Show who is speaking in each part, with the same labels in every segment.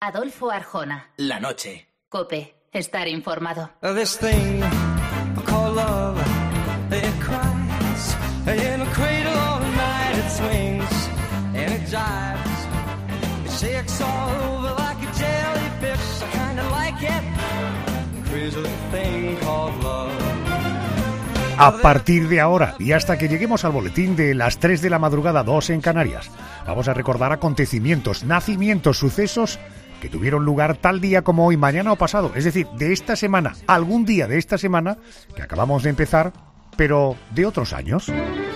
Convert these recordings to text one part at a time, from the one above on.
Speaker 1: Adolfo Arjona.
Speaker 2: La noche.
Speaker 1: COPE. Estar informado.
Speaker 3: This thing called love, it cries in a cradle all night, it swings and it jives, it shakes all over like a jellyfish. I kinda like it, crazy thing called love.
Speaker 4: A partir de ahora y hasta que lleguemos al boletín de las 3 de la madrugada, 2 en Canarias, vamos a recordar acontecimientos, nacimientos, sucesos que tuvieron lugar tal día como hoy, mañana o pasado, es decir, de esta semana, algún día de esta semana que acabamos de empezar, pero de otros años.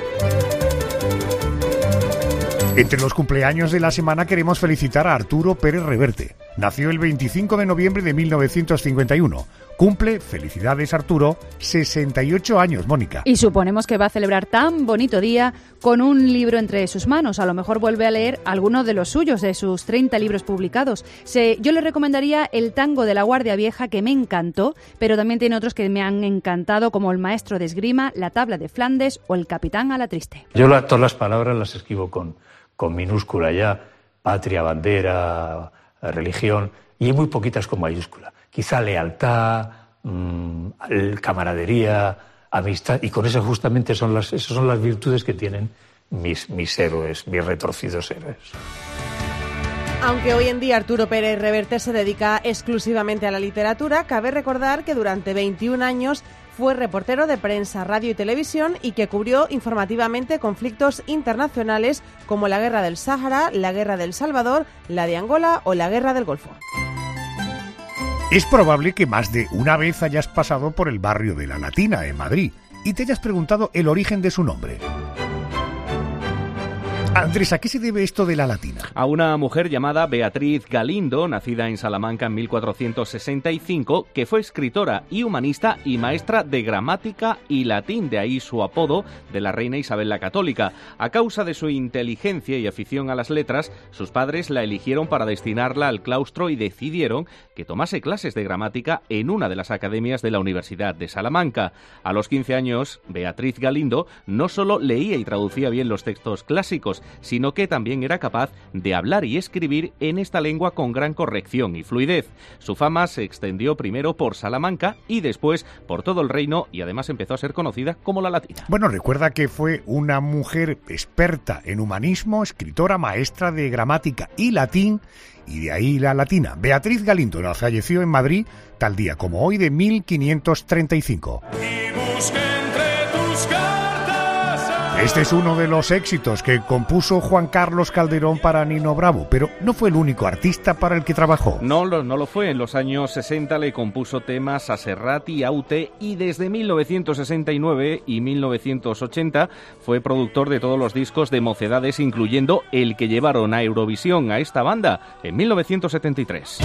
Speaker 4: Entre los cumpleaños de la semana queremos felicitar a Arturo Pérez Reverte. Nació el 25 de noviembre de 1951. Cumple, felicidades Arturo, 68 años, Mónica.
Speaker 5: Y suponemos que va a celebrar tan bonito día con un libro entre sus manos. A lo mejor vuelve a leer alguno de los suyos, de sus 30 libros publicados. Yo le recomendaría El tango de la Guardia Vieja, que me encantó, pero también tiene otros que me han encantado, como El maestro de esgrima, La tabla de Flandes o El capitán a la triste.
Speaker 6: Yo todas las palabras las escribo con minúscula ya, patria, bandera, religión, y hay muy poquitas con mayúscula. Quizá lealtad, camaradería, amistad, y con eso justamente esas son las virtudes que tienen mis héroes, mis retorcidos héroes.
Speaker 7: Aunque hoy en día Arturo Pérez Reverte se dedica exclusivamente a la literatura, cabe recordar que durante 21 años fue reportero de prensa, radio y televisión y que cubrió informativamente conflictos internacionales como la Guerra del Sáhara, la Guerra del Salvador, la de Angola o la Guerra del Golfo.
Speaker 4: Es probable que más de una vez hayas pasado por el barrio de La Latina, en Madrid, y te hayas preguntado el origen de su nombre. Andrés, ¿a qué se debe esto de La Latina?
Speaker 8: A una mujer llamada Beatriz Galindo, nacida en Salamanca en 1465, que fue escritora y humanista y maestra de gramática y latín, de ahí su apodo de la reina Isabel la Católica. A causa de su inteligencia y afición a las letras, sus padres la eligieron para destinarla al claustro y decidieron que tomase clases de gramática en una de las academias de la Universidad de Salamanca. A los 15 años, Beatriz Galindo no solo leía y traducía bien los textos clásicos, sino que también era capaz de hablar y escribir en esta lengua con gran corrección y fluidez. Su fama se extendió primero por Salamanca y después por todo el reino, y además empezó a ser conocida como La Latina.
Speaker 4: Bueno, recuerda que fue una mujer experta en humanismo, escritora, maestra de gramática y latín, y de ahí La Latina. Beatriz Galindo falleció en Madrid tal día como hoy de 1535. Este es uno de los éxitos que compuso Juan Carlos Calderón para Nino Bravo, pero no fue el único artista para el que trabajó.
Speaker 8: No lo fue. En los años 60 le compuso temas a Serrat y Aute, y desde 1969 y 1980 fue productor de todos los discos de Mocedades, incluyendo el que llevaron a Eurovisión a esta banda en 1973.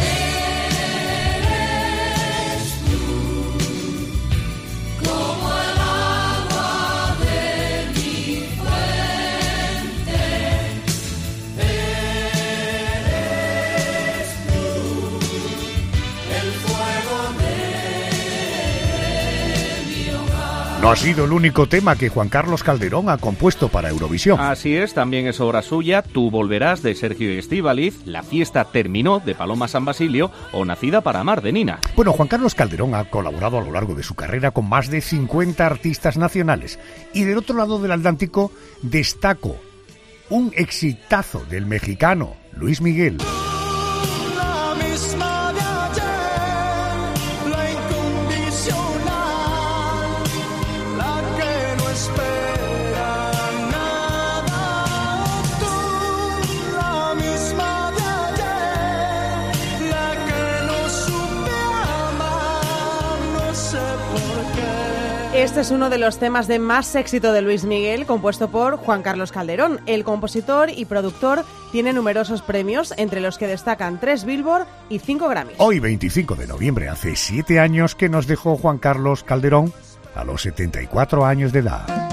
Speaker 4: No ha sido el único tema que Juan Carlos Calderón ha compuesto para Eurovisión.
Speaker 8: Así es, también es obra suya Tú volverás, de Sergio Estíbaliz, La fiesta terminó, de Paloma San Basilio, o Nacida para amar, de Nina.
Speaker 4: Bueno, Juan Carlos Calderón ha colaborado a lo largo de su carrera con más de 50 artistas nacionales. Y del otro lado del Atlántico destaco un exitazo del mexicano Luis Miguel.
Speaker 7: Este es uno de los temas de más éxito de Luis Miguel, compuesto por Juan Carlos Calderón. El compositor y productor tiene numerosos premios, entre los que destacan 3 Billboard y 5 Grammys.
Speaker 4: Hoy, 25 de noviembre, hace 7 años que nos dejó Juan Carlos Calderón a los 74 años de edad.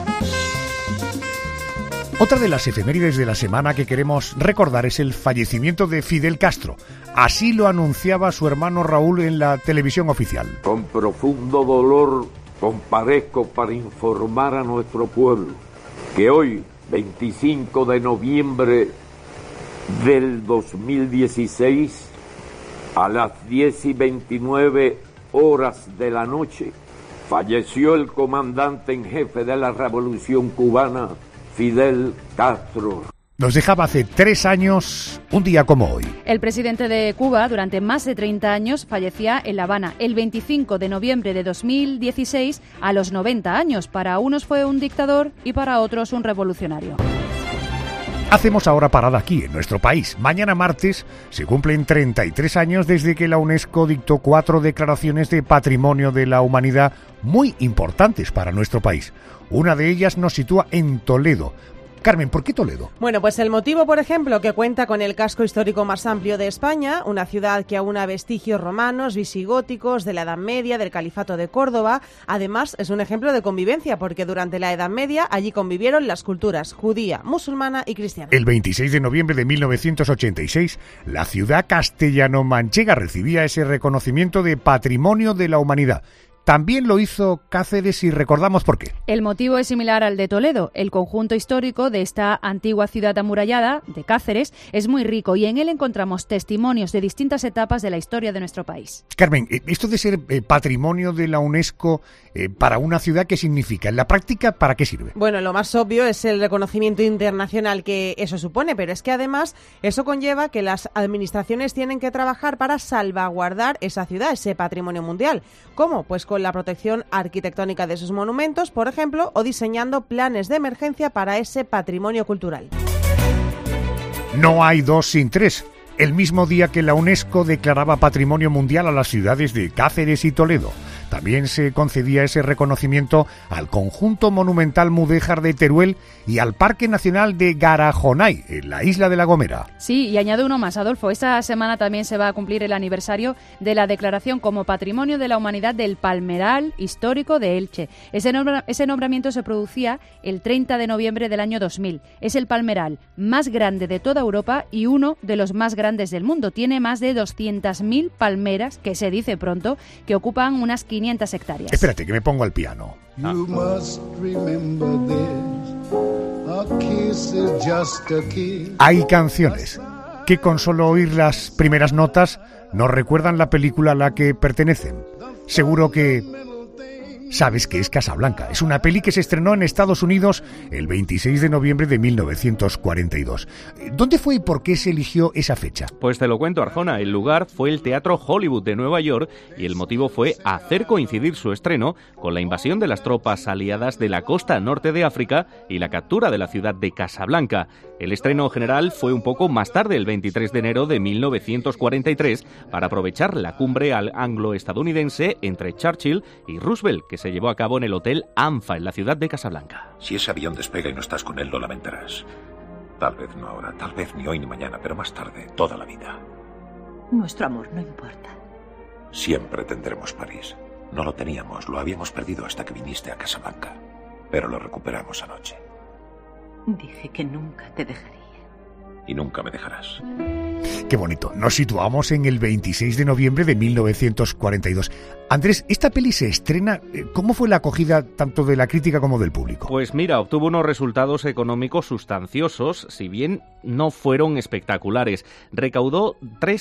Speaker 4: Otra de las efemérides de la semana que queremos recordar es el fallecimiento de Fidel Castro. Así lo anunciaba su hermano Raúl en la televisión oficial.
Speaker 9: Con profundo dolor comparezco para informar a nuestro pueblo que hoy, 25 de noviembre del 2016, A las 10:29 de la noche, falleció el comandante en jefe de la Revolución Cubana, Fidel Castro.
Speaker 4: Nos dejaba hace 3 años, un día como hoy.
Speaker 5: El presidente de Cuba, durante más de 30 años, fallecía en La Habana el 25 de noviembre de 2016 a los 90 años. Para unos fue un dictador y para otros un revolucionario.
Speaker 4: Hacemos ahora parada aquí, en nuestro país. Mañana martes se cumplen 33 años desde que la UNESCO dictó 4 declaraciones de Patrimonio de la Humanidad muy importantes para nuestro país. Una de ellas nos sitúa en Toledo. Carmen, ¿por qué Toledo?
Speaker 7: Bueno, pues el motivo, por ejemplo, que cuenta con el casco histórico más amplio de España, una ciudad que aúna vestigios romanos, visigóticos, de la Edad Media, del Califato de Córdoba. Además, es un ejemplo de convivencia, porque durante la Edad Media allí convivieron las culturas judía, musulmana y cristiana.
Speaker 4: El 26 de noviembre de 1986, la ciudad castellano-manchega recibía ese reconocimiento de Patrimonio de la Humanidad. También lo hizo Cáceres y recordamos por qué.
Speaker 5: El motivo es similar al de Toledo. El conjunto histórico de esta antigua ciudad amurallada, de Cáceres, es muy rico y en él encontramos testimonios de distintas etapas de la historia de nuestro país.
Speaker 4: Carmen, esto de ser patrimonio de la UNESCO para una ciudad, ¿qué significa? En la práctica, ¿para qué sirve?
Speaker 7: Bueno, lo más obvio es el reconocimiento internacional que eso supone, pero es que además eso conlleva que las administraciones tienen que trabajar para salvaguardar esa ciudad, ese patrimonio mundial. ¿Cómo? Pues con la protección arquitectónica de sus monumentos, por ejemplo, o diseñando planes de emergencia para ese patrimonio cultural.
Speaker 4: No hay 2 sin 3. El mismo día que la UNESCO declaraba Patrimonio Mundial a las ciudades de Cáceres y Toledo, también se concedía ese reconocimiento al conjunto monumental mudéjar de Teruel y al Parque Nacional de Garajonay, en la isla de La Gomera.
Speaker 5: Sí, y añado uno más, Adolfo. Esta semana también se va a cumplir el aniversario de la declaración como Patrimonio de la Humanidad del Palmeral Histórico de Elche. Ese nombramiento se producía el 30 de noviembre del año 2000. Es el palmeral más grande de toda Europa y uno de los más grandes del mundo. Tiene más de 200.000 palmeras, que se dice pronto, que ocupan unas 500 hectáreas.
Speaker 4: Espérate, que me pongo al piano.
Speaker 2: You must remember this. A kiss is just a kiss.
Speaker 4: Hay canciones que con solo oír las primeras notas nos recuerdan la película a la que pertenecen. Seguro que sabes que es Casablanca. Es una peli que se estrenó en Estados Unidos el 26 de noviembre de 1942. ¿Dónde fue y por qué se eligió esa fecha?
Speaker 8: Pues te lo cuento, Arjona. El lugar fue el Teatro Hollywood de Nueva York y el motivo fue hacer coincidir su estreno con la invasión de las tropas aliadas de la costa norte de África y la captura de la ciudad de Casablanca. El estreno general fue un poco más tarde, el 23 de enero de 1943, para aprovechar la cumbre anglo-estadounidense entre Churchill y Roosevelt, que se llevó a cabo en el Hotel ANFA, en la ciudad de Casablanca.
Speaker 10: Si ese avión despega y no estás con él, lo lamentarás. Tal vez no ahora, tal vez ni hoy ni mañana, pero más tarde, toda la vida.
Speaker 11: Nuestro amor no importa.
Speaker 10: Siempre tendremos París. No lo teníamos, lo habíamos perdido hasta que viniste a Casablanca. Pero lo recuperamos anoche.
Speaker 11: Dije que nunca te dejaría.
Speaker 10: Y nunca me dejarás.
Speaker 4: Qué bonito. Nos situamos en el 26 de noviembre de 1942. Andrés, esta peli se estrena. ¿Cómo fue la acogida tanto de la crítica como del público?
Speaker 8: Pues mira, obtuvo unos resultados económicos sustanciosos, si bien no fueron espectaculares. Recaudó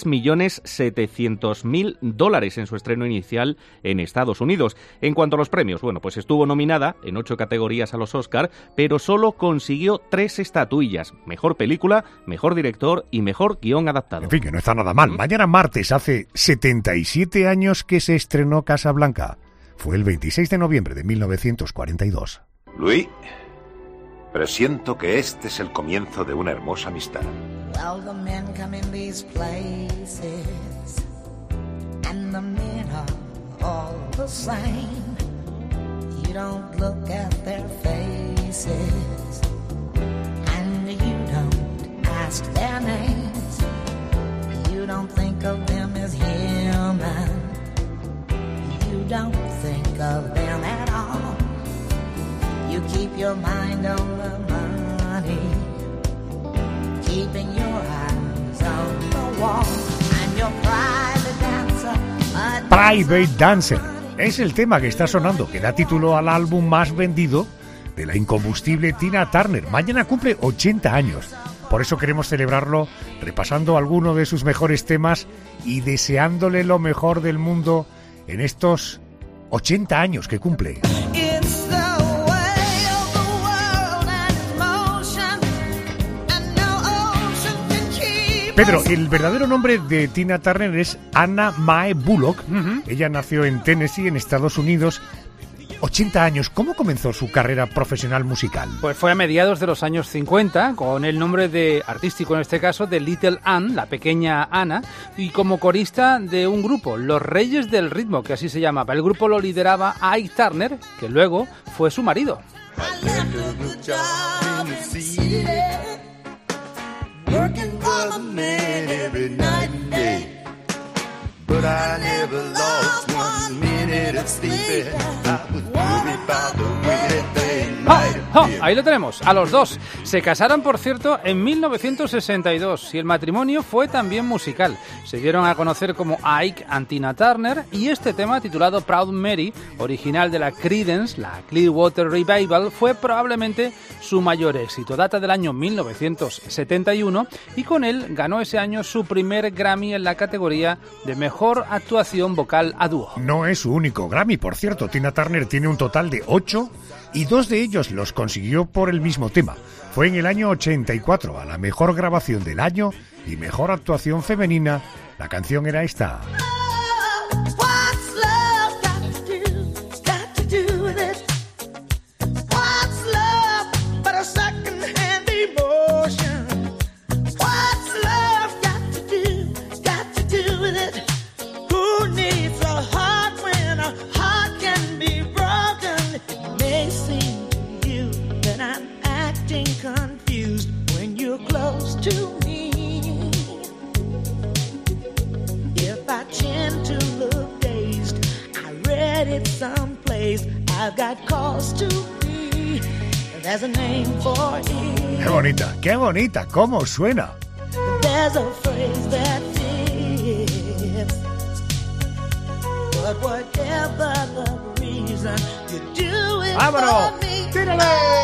Speaker 8: $3.700.000 en su estreno inicial en Estados Unidos. En cuanto a los premios, bueno, pues estuvo nominada en 8 categorías a los Oscar, pero solo consiguió 3 estatuillas: mejor película, mejor director y mejor guión adaptado.
Speaker 4: En fin, que no está nada mal. Mañana martes hace 77 años que se estrenó Casablanca. Fue el 26 de noviembre de 1942.
Speaker 10: Luis, presiento que este es el comienzo de una hermosa amistad.
Speaker 12: Well, the men come in these places, and the men are all the same. You don't look at their faces, and you don't ask their names. You don't think of them as human. You don't think of them at all. You keep your mind on the money, keeping your eyes on the wall. I'm your private dancer.
Speaker 4: Private Dancer es el tema que está sonando, que da título al álbum más vendido de la incombustible Tina Turner. Mañana cumple 80 años. Por eso queremos celebrarlo repasando algunos de sus mejores temas y deseándole lo mejor del mundo en estos 80 años que cumple. Pedro, el verdadero nombre de Tina Turner es Anna Mae Bullock. Ella nació en Tennessee, en Estados Unidos. 80 años, ¿cómo comenzó su carrera profesional musical?
Speaker 13: Pues fue a mediados de los años 50, con el nombre de artístico en este caso de Little Ann, la pequeña Ana, y como corista de un grupo, Los Reyes del Ritmo, que así se llamaba. El grupo lo lideraba Ike Turner, que luego fue su marido.
Speaker 3: Working for the man every night and day, but I never lost 1 minute of sleeping. I was worried about the way that they might have been.
Speaker 13: Ahí lo tenemos, a los dos. Se casaron, por cierto, en 1962 y el matrimonio fue también musical. Se dieron a conocer como Ike and Tina Turner y este tema, titulado Proud Mary, original de la Creedence, la Clearwater Revival, fue probablemente su mayor éxito. Data del año 1971 y con él ganó ese año su primer Grammy en la categoría de Mejor Actuación Vocal a Dúo.
Speaker 4: No es su único Grammy, por cierto. Tina Turner tiene un total de 8 y 2 de ellos los consiguió por el mismo tema. Fue en el año 84 a la mejor grabación del año y mejor actuación femenina. La canción era esta. Qué bonita, cómo suena. ¡Vámonos! ¡Tírale!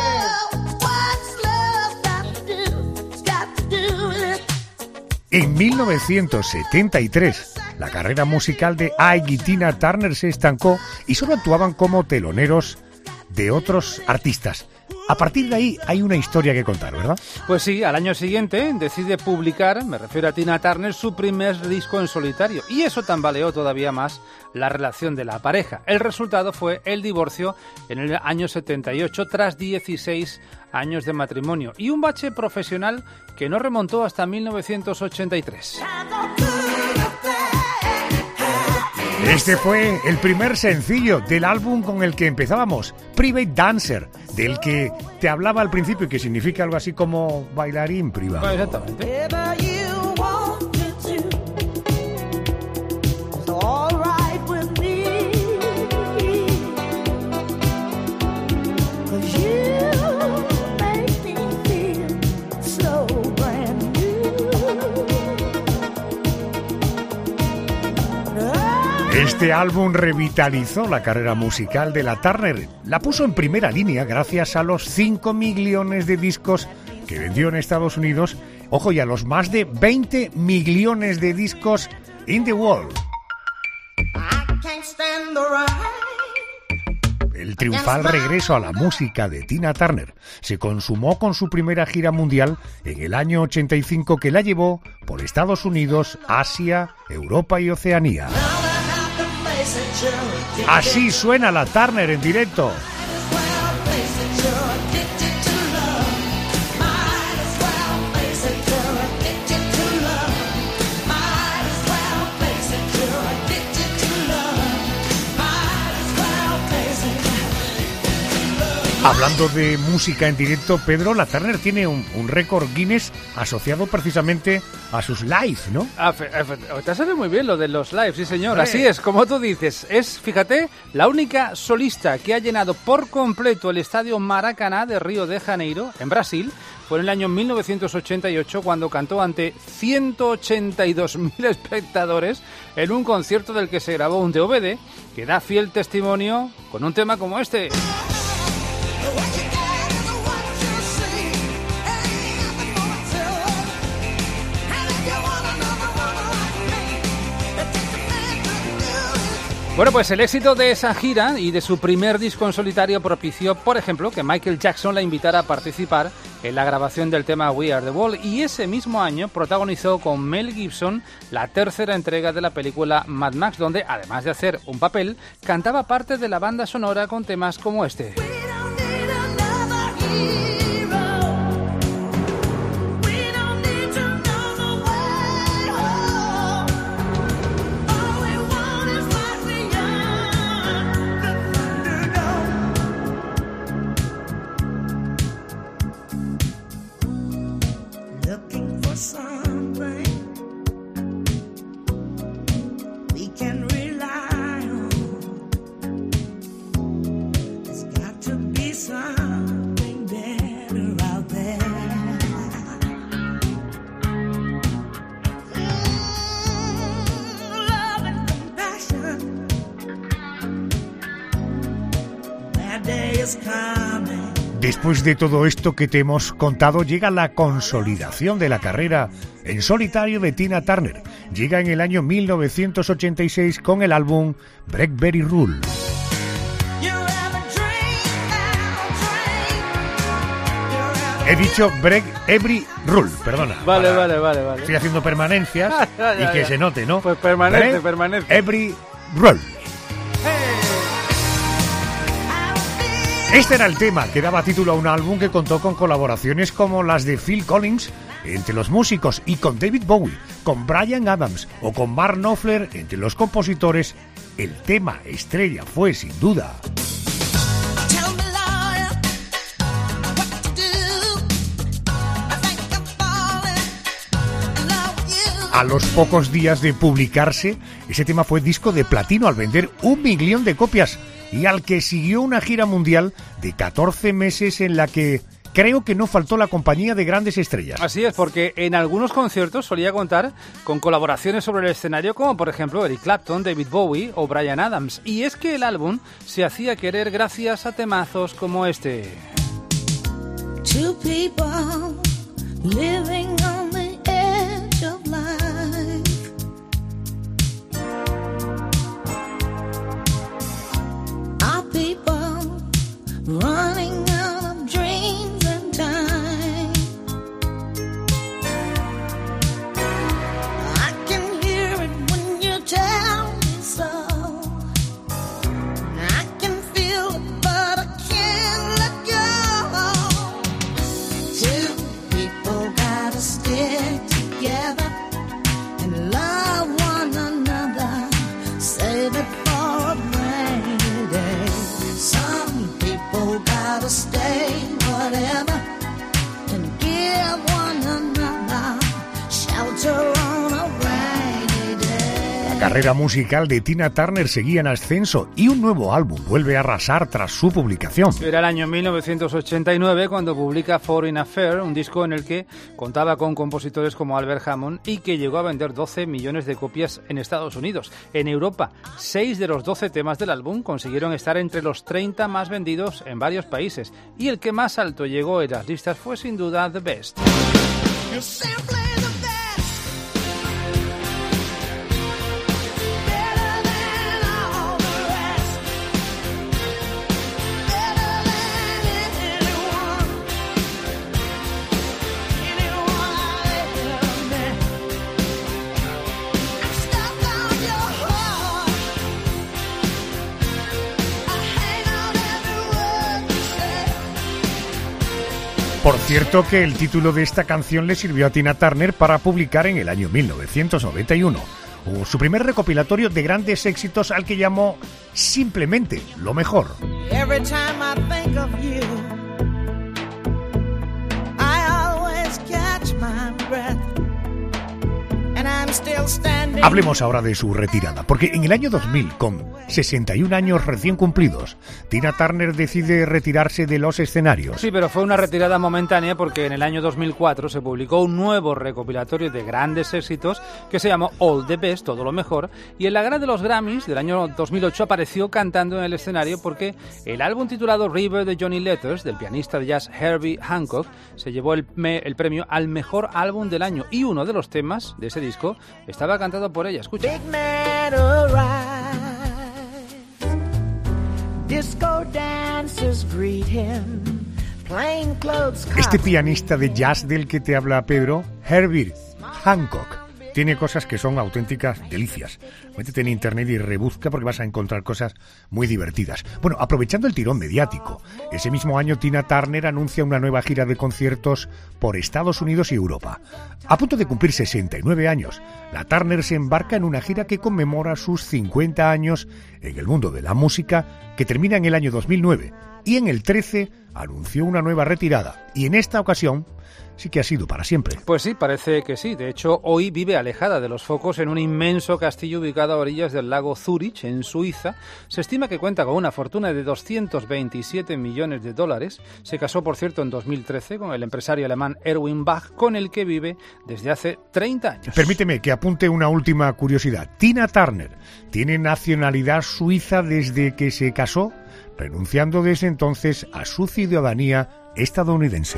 Speaker 4: En 1973, la carrera musical de Ike y Tina Turner se estancó y solo actuaban como teloneros de otros artistas. A partir de ahí hay una historia que contar, ¿verdad?
Speaker 13: Pues sí, al año siguiente decide publicar, me refiero a Tina Turner, su primer disco en solitario. Y eso tambaleó todavía más la relación de la pareja. El resultado fue el divorcio en el año 78 tras 16 años de matrimonio y un bache profesional que no remontó hasta 1983.
Speaker 4: Este fue el primer sencillo del álbum con el que empezábamos, Private Dancer, del que te hablaba al principio y que significa algo así como bailarín privado.
Speaker 13: Exactamente.
Speaker 4: Este álbum revitalizó la carrera musical de la Turner. La puso en primera línea gracias a los 5 millones de discos que vendió en Estados Unidos. Ojo, y a los más de 20 millones de discos in the world. El triunfal regreso a la música de Tina Turner se consumó con su primera gira mundial en el año 85 que la llevó por Estados Unidos, Asia, Europa y Oceanía. Así suena la Turner en directo. Hablando de música en directo, Pedro, la Turner tiene un récord Guinness asociado precisamente a sus lives, ¿no?
Speaker 13: Te sabe muy bien lo de los lives, sí señor. Así es, como tú dices. Es, fíjate, la única solista que ha llenado por completo el estadio Maracaná de Río de Janeiro, en Brasil. Fue en el año 1988 cuando cantó ante 182.000 espectadores en un concierto del que se grabó un DVD que da fiel testimonio con un tema como este. Bueno, pues el éxito de esa gira y de su primer disco en solitario propició, por ejemplo, que Michael Jackson la invitara a participar en la grabación del tema We Are the World, y ese mismo año protagonizó con Mel Gibson la tercera entrega de la película Mad Max, donde, además de hacer un papel, cantaba parte de la banda sonora con temas como este.
Speaker 4: Después de todo esto que te hemos contado, llega la consolidación de la carrera en solitario de Tina Turner. Llega en el año 1986 con el álbum Break Every Rule. He dicho Break Every Rule, perdona.
Speaker 13: Vale.
Speaker 4: Estoy haciendo permanencias y que se note, ¿no?
Speaker 13: Pues permanece.
Speaker 4: Every Rule. Este era el tema que daba título a un álbum que contó con colaboraciones como las de Phil Collins entre los músicos y con David Bowie, con Bryan Adams o con Mark Knopfler entre los compositores. El tema estrella fue, sin duda, a los pocos días de publicarse, ese tema fue disco de platino al vender 1 millón de copias y al que siguió una gira mundial de 14 meses en la que creo que no faltó la compañía de grandes estrellas.
Speaker 13: Así es, porque en algunos conciertos solía contar con colaboraciones sobre el escenario como por ejemplo Eric Clapton, David Bowie o Bryan Adams. Y es que el álbum se hacía querer gracias a temazos como este.
Speaker 12: Two people living on the edge of life. Our people running out of dreams and time. I can hear it when you tell me so. I can feel it, but I can't let go. Two people gotta stick together and love one another. Save it for a rainy day. Some people gotta stay whatever and give one another shelter on a rainy day.
Speaker 4: La carrera musical de Tina Turner seguía en ascenso y un nuevo álbum vuelve a arrasar tras su publicación.
Speaker 13: Era el año 1989 cuando publica Foreign Affair, un disco en el que contaba con compositores como Albert Hammond y que llegó a vender 12 millones de copias en Estados Unidos. En Europa, 6 de los 12 temas del álbum consiguieron estar entre los 30 más vendidos en varios países y el que más alto llegó en las listas fue sin duda The Best.
Speaker 12: You're simply the best. Better than all the rest. Better than anyone. Anyone I've ever met. I'm stuck on your heart. I hang on every word you say.
Speaker 4: Por cierto que el título de esta canción le sirvió a Tina Turner para publicar en el año 1991 su primer recopilatorio de grandes éxitos al que llamó simplemente Lo Mejor.
Speaker 12: Every time I think of you, I always catch my breath. And I'm still standing.
Speaker 4: Hablemos ahora de su retirada, porque en el año 2000, con 61 años recién cumplidos, Tina Turner decide retirarse de los escenarios.
Speaker 13: Sí, pero fue una retirada momentánea porque en el año 2004 se publicó un nuevo recopilatorio de grandes éxitos que se llamó All the Best, todo lo mejor, y en la gala de los Grammys del año 2008 apareció cantando en el escenario porque el álbum titulado River de Johnny Letters, del pianista de jazz Herbie Hancock, se llevó el premio al mejor álbum del año y uno de los temas de ese disco estaba cantado por ella. Escucha.
Speaker 12: Big man, alright. Disco dancers greet him.
Speaker 4: Este pianista de jazz del que te habla Pedro, Herbie Hancock, tiene cosas que son auténticas delicias. Métete en internet y rebusca porque vas a encontrar cosas muy divertidas. Bueno, aprovechando el tirón mediático, ese mismo año Tina Turner anuncia una nueva gira de conciertos por Estados Unidos y Europa. A punto de cumplir 69 años, la Turner se embarca en una gira que conmemora sus 50 años en el mundo de la música, que termina en el año 2009, y en el 13 anunció una nueva retirada, y en esta ocasión sí que ha sido para siempre.
Speaker 13: Pues sí, parece que sí. De hecho, hoy vive alejada de los focos en un inmenso castillo ubicado a orillas del lago Zúrich, en Suiza. Se estima que cuenta con una fortuna de 227 millones de dólares. Se casó, por cierto, en 2013 con el empresario alemán Erwin Bach, con el que vive desde hace 30 años.
Speaker 4: Permíteme que apunte una última curiosidad. Tina Turner tiene nacionalidad suiza desde que se casó, renunciando desde entonces a su ciudadanía estadounidense.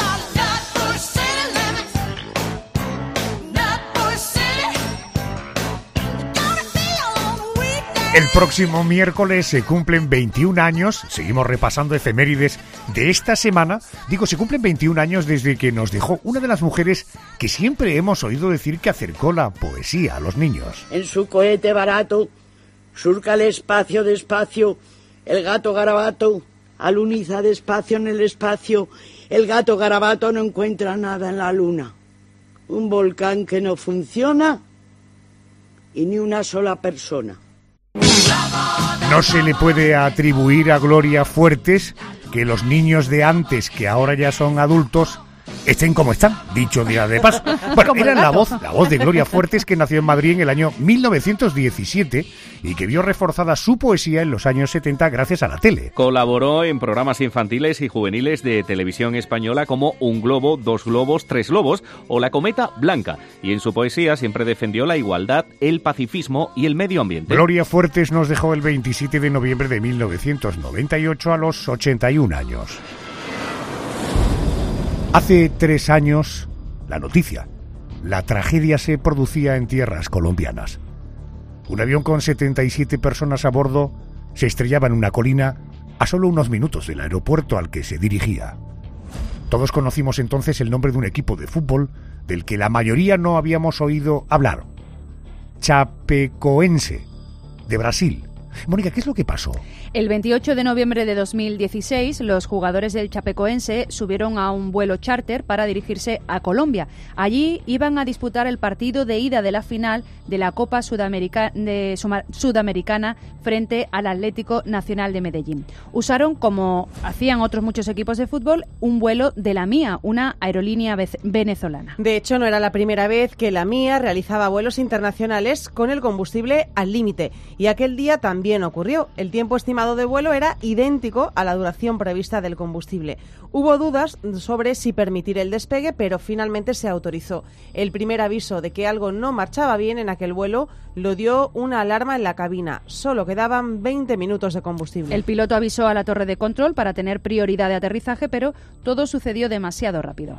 Speaker 4: El próximo miércoles se cumplen 21 años, seguimos repasando efemérides de esta semana. Digo, se cumplen 21 años desde que nos dejó una de las mujeres que siempre hemos oído decir que acercó la poesía a los niños.
Speaker 14: En su cohete barato, surca el espacio despacio, el gato garabato, aluniza despacio en el espacio, el gato garabato no encuentra nada en la luna. Un volcán que no funciona y ni una sola persona.
Speaker 4: No se le puede atribuir a Gloria Fuertes que los niños de antes, que ahora ya son adultos, estén como están, dicho día de paso. Bueno, era la voz de Gloria Fuertes, que nació en Madrid en el año 1917 y que vio reforzada su poesía en los años 70 gracias a la tele.
Speaker 8: Colaboró en programas infantiles y juveniles de televisión española como Un globo, Dos globos, Tres globos o La cometa blanca, y en su poesía siempre defendió la igualdad, el pacifismo y el medio ambiente.
Speaker 4: Gloria Fuertes nos dejó el 27 de noviembre de 1998 a los 81 años. Hace 3 años, la noticia, la tragedia se producía en tierras colombianas. Un avión con 77 personas a bordo se estrellaba en una colina a solo unos minutos del aeropuerto al que se dirigía. Todos conocimos entonces el nombre de un equipo de fútbol del que la mayoría no habíamos oído hablar. Chapecoense, de Brasil. Mónica, ¿qué es lo que pasó?
Speaker 5: El 28 de noviembre de 2016, los jugadores del Chapecoense subieron a un vuelo charter para dirigirse a Colombia. Allí iban a disputar el partido de ida de la final de la Copa Sudamericana frente al Atlético Nacional de Medellín. Usaron, como hacían otros muchos equipos de fútbol, un vuelo de la Mía, una aerolínea venezolana.
Speaker 7: De hecho, no era la primera vez que la Mía realizaba vuelos internacionales con el combustible al límite, y aquel día también ocurrió. El tiempo estimado de vuelo era idéntico a la duración prevista del combustible. Hubo dudas sobre si permitir el despegue, pero finalmente se autorizó. El primer aviso de que algo no marchaba bien en aquel vuelo lo dio una alarma en la cabina. Solo quedaban 20 minutos de combustible.
Speaker 5: El piloto avisó a la torre de control para tener prioridad de aterrizaje, pero todo sucedió demasiado rápido.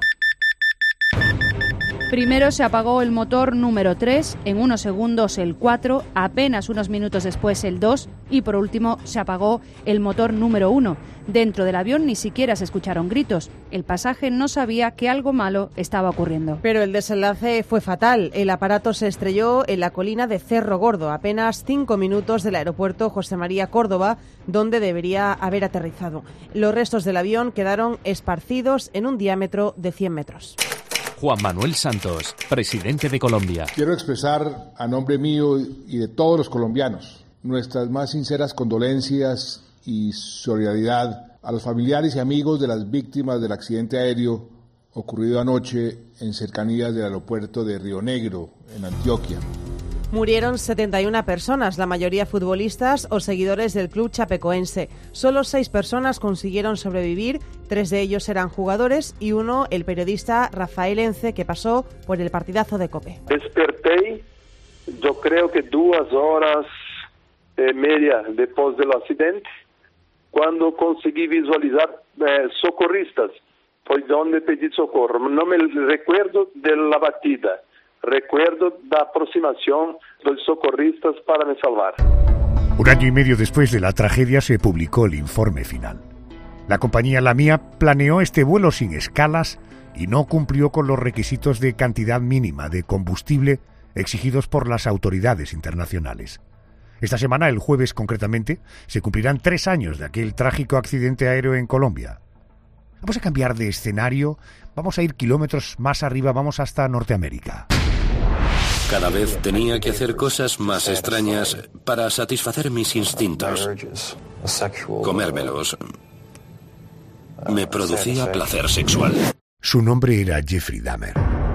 Speaker 5: Primero se apagó el motor número 3, en unos segundos el 4, apenas unos minutos después el 2 y por último se apagó el motor número 1. Dentro del avión ni siquiera se escucharon gritos. El pasaje no sabía que algo malo estaba ocurriendo.
Speaker 7: Pero el desenlace fue fatal. El aparato se estrelló en la colina de Cerro Gordo, apenas 5 minutos del aeropuerto José María Córdoba, donde debería haber aterrizado. Los restos del avión quedaron esparcidos en un diámetro de 100 metros.
Speaker 15: Juan Manuel Santos, presidente de Colombia.
Speaker 16: Quiero expresar a nombre mío y de todos los colombianos nuestras más sinceras condolencias y solidaridad a los familiares y amigos de las víctimas del accidente aéreo ocurrido anoche en cercanías del aeropuerto de Río Negro, en Antioquia.
Speaker 7: Murieron 71 personas, la mayoría futbolistas o seguidores del club chapecoense. Solo 6 personas consiguieron sobrevivir, 3 de ellos eran jugadores y uno, el periodista Rafael Ence, que pasó por el partidazo de COPE.
Speaker 17: Despertei, yo creo que 2 horas y media después del accidente, cuando conseguí visualizar socorristas, fue donde pedí socorro. No me recuerdo de la batida. Recuerdo da aproximación dos socorristas para me salvar.
Speaker 4: Un año y medio después de la tragedia se publicó el informe final. La compañía Lamia planeó este vuelo sin escalas y no cumplió con los requisitos de cantidad mínima de combustible exigidos por las autoridades internacionales. Esta semana, el jueves concretamente, se cumplirán 3 años de aquel trágico accidente aéreo en Colombia. Vamos a cambiar de escenario, vamos a ir kilómetros más arriba, vamos hasta Norteamérica.
Speaker 18: Cada vez tenía que hacer cosas más extrañas para satisfacer mis instintos. Comérmelos me producía placer sexual.
Speaker 4: Su nombre era Jeffrey Dahmer.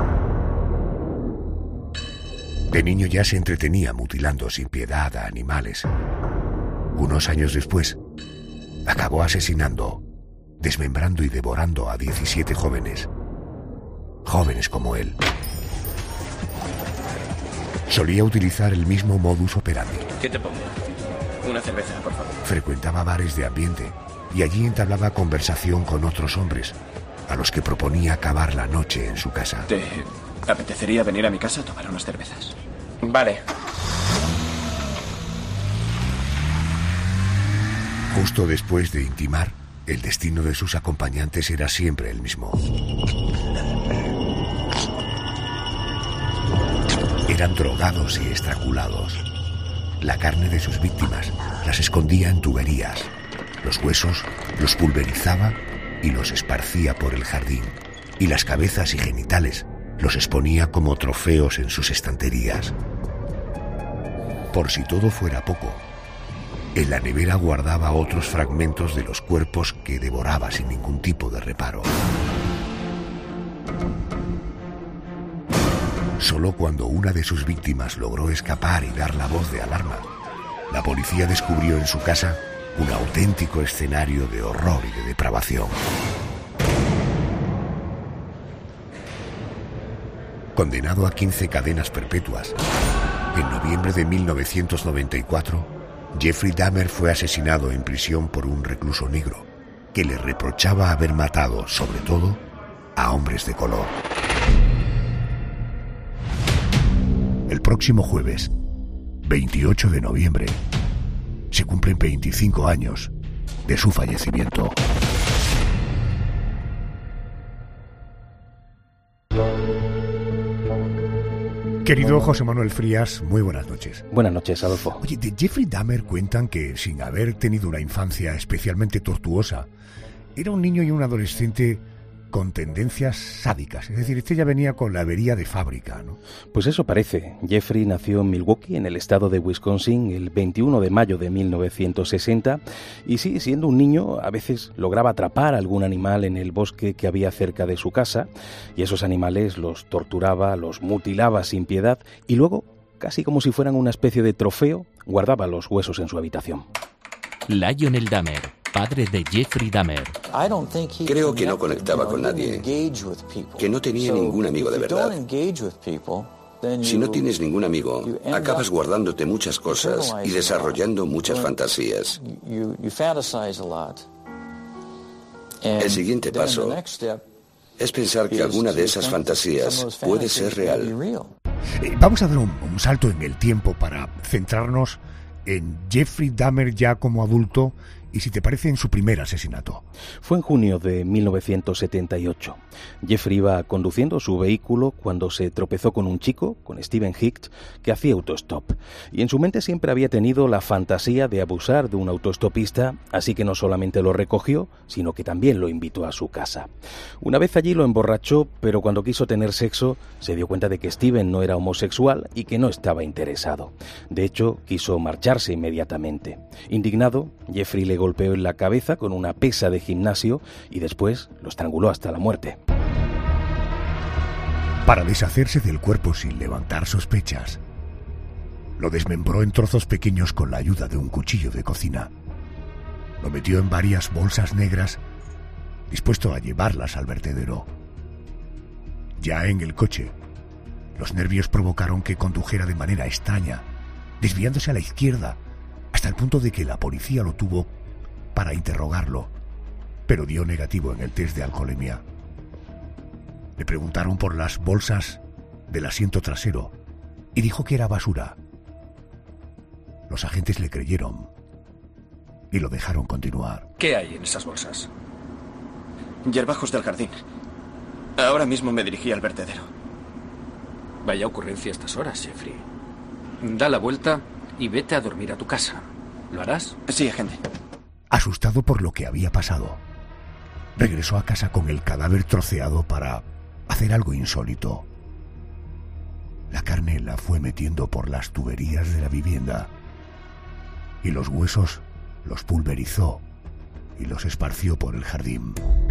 Speaker 4: De niño ya se entretenía mutilando sin piedad a animales. Unos años después, acabó asesinando, desmembrando y devorando a 17 jóvenes. Jóvenes como él. Solía utilizar el mismo modus operandi.
Speaker 19: ¿Qué te pongo? Una cerveza, por favor.
Speaker 4: Frecuentaba bares de ambiente y allí entablaba conversación con otros hombres, a los que proponía acabar la noche en su casa.
Speaker 19: ¿Te apetecería venir a mi casa a tomar unas cervezas? Vale.
Speaker 4: Justo después de intimar, el destino de sus acompañantes era siempre el mismo. Eran drogados y estrangulados. La carne de sus víctimas las escondía en tuberías. Los huesos los pulverizaba y los esparcía por el jardín. Y las cabezas y genitales los exponía como trofeos en sus estanterías. Por si todo fuera poco, en la nevera guardaba otros fragmentos de los cuerpos que devoraba sin ningún tipo de reparo. Solo cuando una de sus víctimas logró escapar y dar la voz de alarma, la policía descubrió en su casa un auténtico escenario de horror y de depravación. Condenado a 15 cadenas perpetuas, en noviembre de 1994, Jeffrey Dahmer fue asesinado en prisión por un recluso negro que le reprochaba haber matado, sobre todo, a hombres de color. El próximo jueves, 28 de noviembre, se cumplen 25 años de su fallecimiento. Querido José Manuel Frías, muy buenas noches.
Speaker 20: Buenas noches, Adolfo.
Speaker 4: Oye, de Jeffrey Dahmer cuentan que, sin haber tenido una infancia especialmente tortuosa, era un niño y un adolescente con tendencias sádicas. Es decir, este ya venía con la avería de fábrica, ¿no?
Speaker 20: Pues eso parece. Jeffrey nació en Milwaukee, en el estado de Wisconsin, el 21 de mayo de 1960. Y sí, siendo un niño, a veces lograba atrapar algún animal en el bosque que había cerca de su casa. Y esos animales los torturaba, los mutilaba sin piedad. Y luego, casi como si fueran una especie de trofeo, guardaba los huesos en su habitación.
Speaker 15: Lionel Dahmer, padre de Jeffrey Dahmer.
Speaker 18: Creo que no conectaba con nadie, que no tenía ningún amigo de verdad. Si no tienes ningún amigo, acabas guardándote muchas cosas y desarrollando muchas fantasías. El siguiente paso es pensar que alguna de esas fantasías puede ser real.
Speaker 4: Vamos a dar un salto en el tiempo para centrarnos en Jeffrey Dahmer ya como adulto y, si te parece, en su primer asesinato.
Speaker 20: Fue en junio de 1978. Jeffrey iba conduciendo su vehículo cuando se tropezó con un chico, con Steven Hicht, que hacía autostop. Y en su mente siempre había tenido la fantasía de abusar de un autostopista, así que no solamente lo recogió, sino que también lo invitó a su casa. Una vez allí lo emborrachó, pero cuando quiso tener sexo, se dio cuenta de que Steven no era homosexual y que no estaba interesado. De hecho, quiso marcharse inmediatamente. Indignado, Jeffrey le golpeó en la cabeza con una pesa de gimnasio y después lo estranguló hasta la muerte.
Speaker 4: Para deshacerse del cuerpo sin levantar sospechas, lo desmembró en trozos pequeños con la ayuda de un cuchillo de cocina. Lo metió en varias bolsas negras, dispuesto a llevarlas al vertedero. Ya en el coche, los nervios provocaron que condujera de manera extraña, desviándose a la izquierda, hasta el punto de que la policía lo tuvo para interrogarlo, pero dio negativo en el test de alcoholemia. Le preguntaron por las bolsas del asiento trasero y dijo que era basura. Los agentes le creyeron y lo dejaron continuar.
Speaker 19: ¿Qué hay en esas bolsas? Hierbajos del jardín. Ahora mismo me dirigí al vertedero.
Speaker 21: Vaya ocurrencia a estas horas, Jeffrey. Da la vuelta y vete a dormir a tu casa. ¿Lo harás?
Speaker 19: Sí, agente.
Speaker 4: Asustado por lo que había pasado, regresó a casa con el cadáver troceado para hacer algo insólito. La carne la fue metiendo por las tuberías de la vivienda y los huesos los pulverizó y los esparció por el jardín.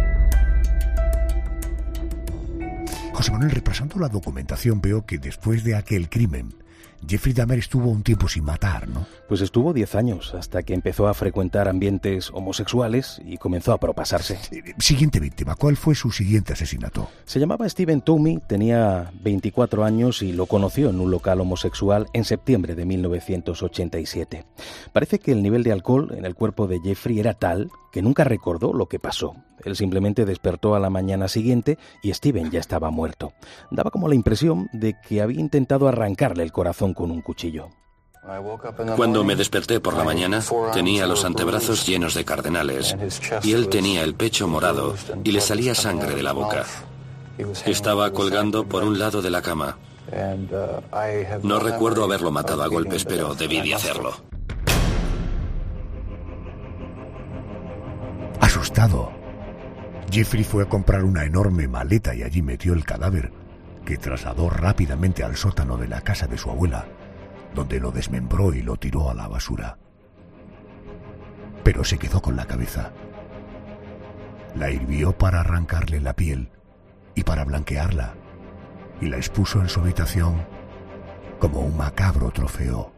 Speaker 4: José Manuel, repasando la documentación, veo que después de aquel crimen, Jeffrey Dahmer estuvo un tiempo sin matar, ¿no?
Speaker 20: Pues estuvo 10 años, hasta que empezó a frecuentar ambientes homosexuales y comenzó a propasarse.
Speaker 4: Siguiente víctima, ¿cuál fue su siguiente asesinato?
Speaker 20: Se llamaba Stephen Toomey, tenía 24 años y lo conoció en un local homosexual en septiembre de 1987. Parece que el nivel de alcohol en el cuerpo de Jeffrey era tal que nunca recordó lo que pasó. Él simplemente despertó a la mañana siguiente y Stephen ya estaba muerto. Daba como la impresión de que había intentado arrancarle el corazón con un cuchillo.
Speaker 22: Cuando me desperté por la mañana, tenía los antebrazos llenos de cardenales y él tenía el pecho morado y le salía sangre de la boca. Estaba colgando por un lado de la cama. No recuerdo haberlo matado a golpes, pero debí de hacerlo.
Speaker 4: Asustado, Jeffrey fue a comprar una enorme maleta y allí metió el cadáver, que trasladó rápidamente al sótano de la casa de su abuela, donde lo desmembró y lo tiró a la basura. Pero se quedó con la cabeza. La hirvió para arrancarle la piel y para blanquearla, y la expuso en su habitación como un macabro trofeo.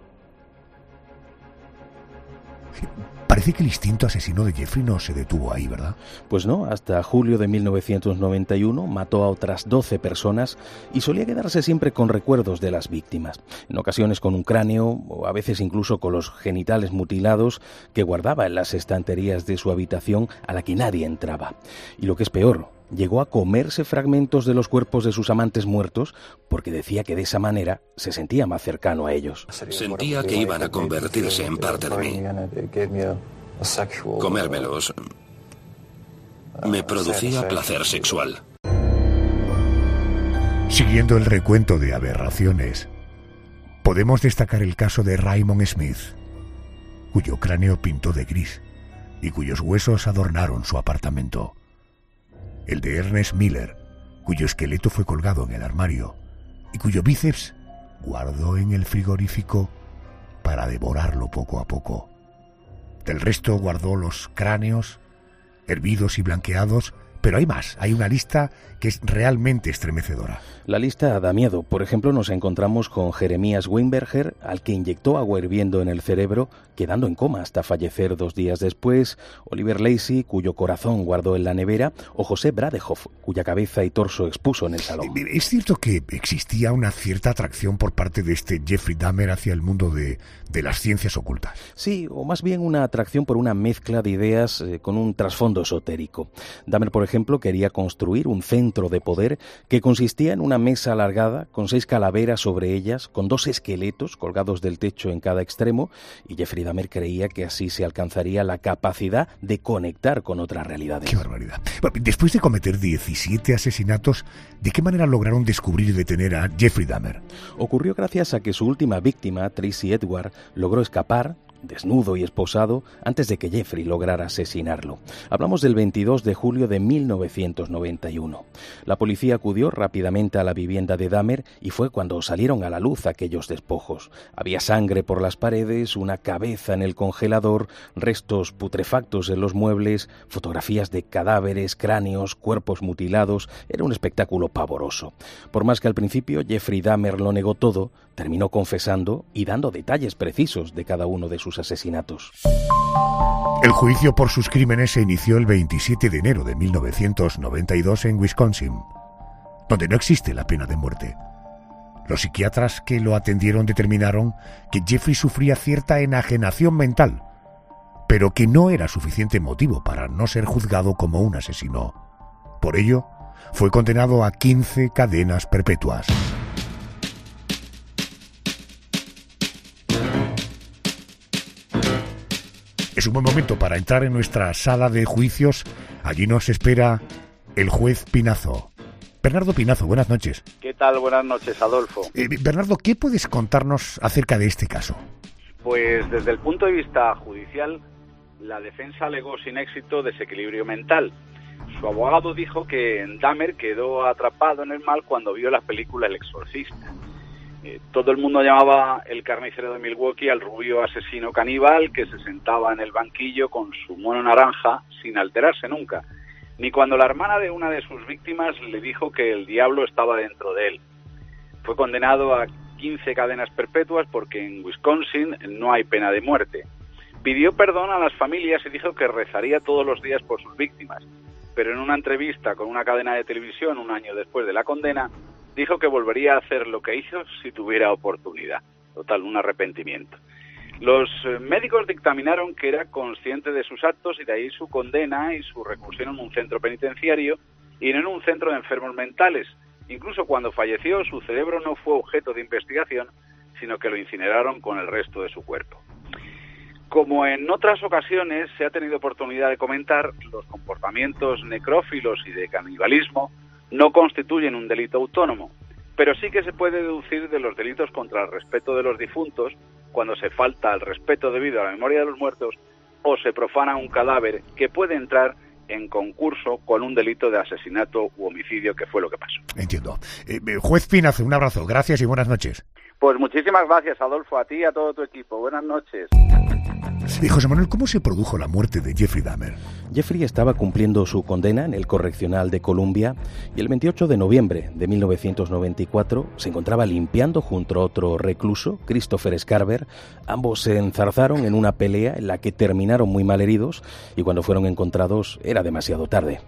Speaker 4: Parece que el instinto asesino de Jeffrey no se detuvo ahí, ¿verdad?
Speaker 20: Pues no, hasta julio de 1991 mató a otras 12 personas y solía quedarse siempre con recuerdos de las víctimas. En ocasiones con un cráneo o a veces incluso con los genitales mutilados que guardaba en las estanterías de su habitación a la que nadie entraba. Y lo que es peor, llegó a comerse fragmentos de los cuerpos de sus amantes muertos porque decía que de esa manera se sentía más cercano a ellos.
Speaker 22: Sentía que iban a convertirse en parte de mí. Comérmelos me producía placer sexual.
Speaker 4: Siguiendo el recuento de aberraciones, podemos destacar el caso de Raymond Smith, cuyo cráneo pintó de gris y cuyos huesos adornaron su apartamento. El de Ernest Miller, cuyo esqueleto fue colgado en el armario y cuyo bíceps guardó en el frigorífico para devorarlo poco a poco. Del resto guardó los cráneos, hervidos y blanqueados, pero hay más, hay una lista que es realmente estremecedora.
Speaker 20: La lista da miedo. Por ejemplo, nos encontramos con Jeremías Weinberger, al que inyectó agua hirviendo en el cerebro, quedando en coma hasta fallecer 2 días después, Oliver Lacey, cuyo corazón guardó en la nevera, o José Bradehoff, cuya cabeza y torso expuso en el salón.
Speaker 4: Es cierto que existía una cierta atracción por parte de este Jeffrey Dahmer hacia el mundo de las ciencias ocultas.
Speaker 20: Sí, o más bien una atracción por una mezcla de ideas con un trasfondo esotérico. Dahmer, por ejemplo, quería construir un centro de poder que consistía en una mesa alargada con 6 calaveras sobre ellas, con 2 esqueletos colgados del techo en cada extremo, y Jeffrey Dahmer creía que así se alcanzaría la capacidad de conectar con otras realidades.
Speaker 4: ¡Qué barbaridad! Después de cometer 17 asesinatos, ¿de qué manera lograron descubrir y detener a Jeffrey Dahmer?
Speaker 20: Ocurrió gracias a que su última víctima, Tracy Edward, logró escapar, desnudo y esposado, antes de que Jeffrey lograra asesinarlo. Hablamos del 22 de julio de 1991. La policía acudió rápidamente a la vivienda de Dahmer y fue cuando salieron a la luz aquellos despojos. Había sangre por las paredes, una cabeza en el congelador, restos putrefactos en los muebles, fotografías de cadáveres, cráneos, cuerpos mutilados. Era un espectáculo pavoroso. Por más que al principio Jeffrey Dahmer lo negó todo, terminó confesando y dando detalles precisos de cada uno de sus asesinatos.
Speaker 4: El juicio por sus crímenes se inició el 27 de enero de 1992 en Wisconsin, donde no existe la pena de muerte. Los psiquiatras que lo atendieron determinaron que Jeffrey sufría cierta enajenación mental, pero que no era suficiente motivo para no ser juzgado como un asesino. Por ello, fue condenado a 15 cadenas perpetuas. Es un buen momento para entrar en nuestra sala de juicios. Allí nos espera el juez Pinazo. Bernardo Pinazo, buenas noches.
Speaker 1: ¿Qué tal? Buenas noches, Adolfo.
Speaker 4: Bernardo, ¿qué puedes contarnos acerca de este caso?
Speaker 1: Pues desde el punto de vista judicial, la defensa alegó sin éxito desequilibrio mental. Su abogado dijo que Dahmer quedó atrapado en el mal cuando vio la película El Exorcista. Todo el mundo llamaba el carnicero de Milwaukee al rubio asesino caníbal que se sentaba en el banquillo con su mono naranja sin alterarse nunca, ni cuando la hermana de una de sus víctimas le dijo que el diablo estaba dentro de él. Fue condenado a 15 cadenas perpetuas porque en Wisconsin no hay pena de muerte. Pidió perdón a las familias y dijo que rezaría todos los días por sus víctimas, pero en una entrevista con una cadena de televisión un año después de la condena, dijo que volvería a hacer lo que hizo si tuviera oportunidad. Total, un arrepentimiento. Los médicos dictaminaron que era consciente de sus actos y de ahí su condena y su reclusión en un centro penitenciario y no en un centro de enfermos mentales. Incluso cuando falleció, su cerebro no fue objeto de investigación, sino que lo incineraron con el resto de su cuerpo. Como en otras ocasiones se ha tenido oportunidad de comentar, los comportamientos necrófilos y de canibalismo no constituyen un delito autónomo, pero sí que se puede deducir de los delitos contra el respeto de los difuntos cuando se falta al respeto debido a la memoria de los muertos o se profana un cadáver que puede entrar en concurso con un delito de asesinato u homicidio, que fue lo que pasó.
Speaker 4: Entiendo. Juez Pinazo, un abrazo, gracias y buenas noches.
Speaker 1: Pues muchísimas gracias, Adolfo, a ti y a todo tu equipo. Buenas noches.
Speaker 4: José Manuel, ¿cómo se produjo la muerte de Jeffrey Dahmer?
Speaker 20: Jeffrey estaba cumpliendo su condena en el Correccional de Columbia y el 28 de noviembre de 1994 se encontraba limpiando junto a otro recluso, Christopher Scarver. Ambos se enzarzaron en una pelea en la que terminaron muy mal heridos y cuando fueron encontrados era demasiado tarde.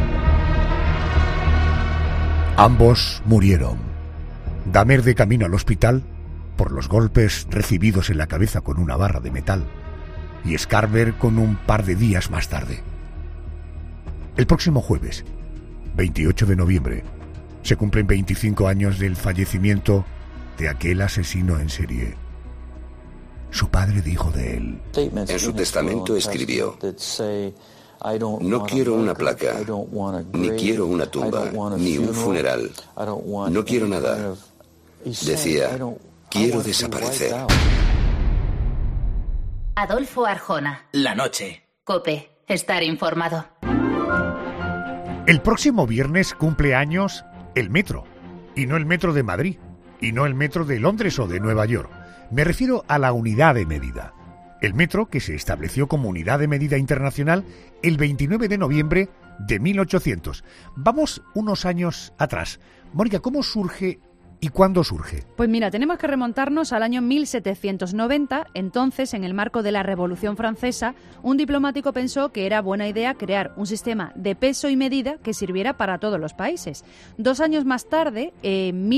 Speaker 4: Ambos murieron. Dahmer de camino al hospital por los golpes recibidos en la cabeza con una barra de metal y Scarver con un par de días más tarde. El próximo jueves, 28 de noviembre, se cumplen 25 años del fallecimiento de aquel asesino en serie. Su padre dijo de él:
Speaker 18: en su testamento escribió: no quiero una placa, ni quiero una tumba, ni un funeral. No quiero nada. Decía: quiero desaparecer.
Speaker 6: Adolfo Arjona.
Speaker 23: La noche.
Speaker 6: COPE. Estar informado.
Speaker 4: El próximo viernes cumple años el metro. Y no el metro de Madrid. Y no el metro de Londres o de Nueva York. Me refiero a la unidad de medida. El metro, que se estableció como unidad de medida internacional el 29 de noviembre de 1800. Vamos unos años atrás. Mónica, ¿cómo surge y cuándo surge?
Speaker 5: Pues mira, tenemos que remontarnos al año 1790. Entonces, en el marco de la Revolución Francesa, un diplomático pensó que era buena idea crear un sistema de peso y medida que sirviera para todos los países. 2 años más tarde, en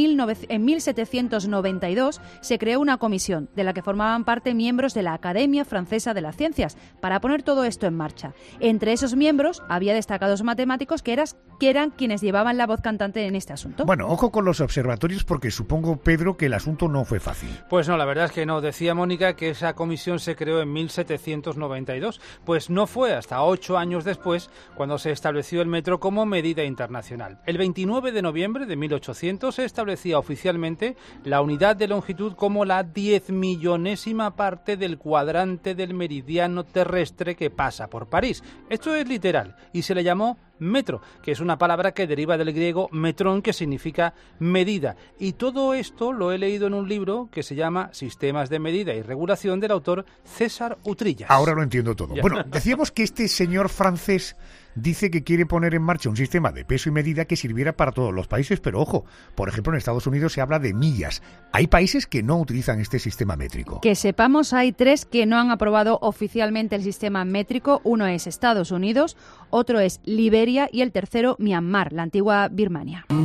Speaker 5: 1792, se creó una comisión de la que formaban parte miembros de la Academia Francesa de las Ciencias para poner todo esto en marcha. Entre esos miembros había destacados matemáticos que eran quienes llevaban la voz cantante en este asunto.
Speaker 4: Bueno, ojo con los observatorios porque supongo, Pedro, que el asunto no fue fácil.
Speaker 13: Pues no, la verdad es que no. Decía Mónica que esa comisión se creó en 1792. Pues no fue hasta 8 años después cuando se estableció el metro como medida internacional. El 29 de noviembre de 1800 se establecía oficialmente la unidad de longitud como la 10.000.000ª parte del cuadrante del meridiano terrestre que pasa por París. Esto es literal y se le llamó metro, que es una palabra que deriva del griego metrón, que significa medida. Y todo esto lo he leído en un libro que se llama Sistemas de Medida y Regulación, del autor César Utrillas.
Speaker 4: Ahora lo entiendo todo. Ya. Bueno, decíamos que este señor francés dice que quiere poner en marcha un sistema de peso y medida que sirviera para todos los países, pero ojo, por ejemplo, en Estados Unidos se habla de millas. Hay países que no utilizan este sistema métrico.
Speaker 5: Que sepamos, hay 3 que no han aprobado oficialmente el sistema métrico. Uno es Estados Unidos, otro es Liberia y el tercero Myanmar, la antigua Birmania.
Speaker 4: ¿Qué